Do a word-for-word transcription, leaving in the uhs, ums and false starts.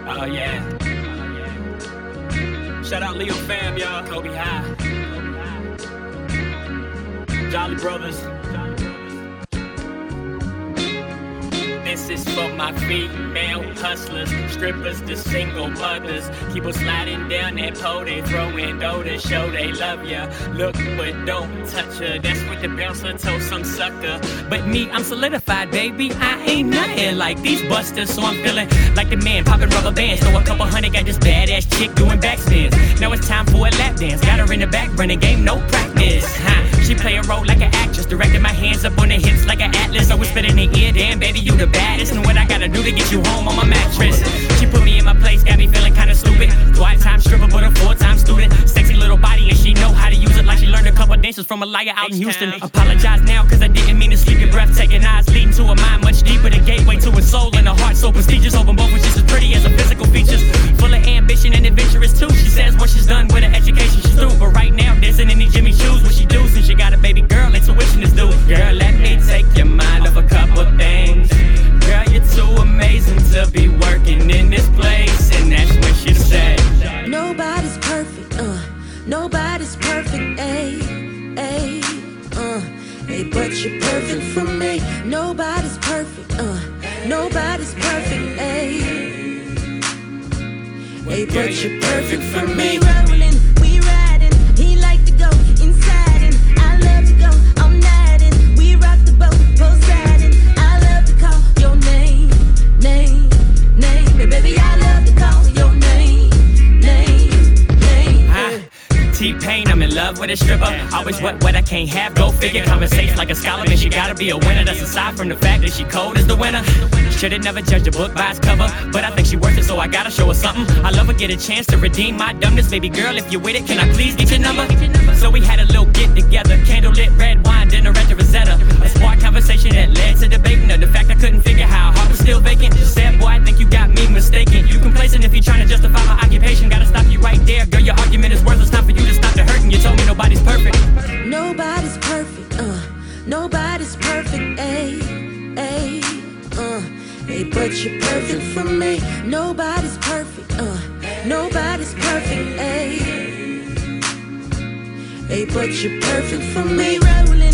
Oh yeah. Shout out Leo fam, y'all. Kobe High. Jolly Brothers. This is for my female hustlers, strippers to single mothers. Keep on sliding down that pole, they throwing dough to show they love ya. Look, but don't touch her, that's what the bouncer told some sucker. But me, I'm solidified, baby, I ain't nothing like these busters. So I'm feeling like the man popping rubber bands. Throw a couple hundred, got this badass chick doing backspins. Now it's time for a lap dance, got her in the back, running game, no practice. Huh? She play a role like an actress, directing my hands up on the hips like an atlas. Always spit in the ear, damn baby, you the baddest. And what I gotta do to get you home on my mattress. She put me in my place, got me feeling kinda stupid. Quiet-time stripper, but a full-time student. Sexy little body, and she know how to use it like she learned a couple dances from a liar out in Houston. Apologize now, cause I didn't mean to sleep. Your breathtaking eyes leading to a mind much deeper. The gateway to a soul and a heart so prestigious. Hoping both was just as pretty as her physical features. Full of ambition and adventurous too. She says once she's done with her education, she's through. But right now, dancing in these Jimmy shoes. What she do since she got a baby girl, intuition is due. Girl, let me take your mind off a couple things. Girl, you're too amazing to be working in this place. And that's when she said, nobody's perfect, uh, nobody's perfect, ayy, ayy, uh, hey, but you're perfect for me. Nobody's perfect, uh, nobody's perfect, ayy, hey, but you're perfect for me. We rolling, we riding, he like to go inside and I love to go all night and we rock the boat, Poseidon. I love to call your name, name, name, hey, baby, I love to call your name, name, name. Ah, T-Pain, I'm in love with a stripper. Always what what I can't have, go figure. Conversation like a scholar, man, she gotta be a winner. That's aside from the fact that she cold as the winter. Should've never judged a book by its cover, but I think she worth it, so I gotta show her something. I love her, get a chance to redeem my dumbness. Baby girl, if you're with it, can I please get your number? So we had a little get together, candlelit red wine, dinner at the Rosetta. A spark conversation that led to debating her. The fact I couldn't figure how her heart was still vacant. She said, boy, I think you got me mistaken. You complacent if you're trying to justify my occupation. Gotta stop you right there, girl, your argument is worthless. Time for you to stop the hurting. You told me nobody's perfect. Nobody's perfect, uh, nobody's perfect, ayy, ayy, uh, hey, but you're perfect for me. Nobody's perfect, uh, nobody's perfect, ayy, hey, but you're perfect for me. Rolling.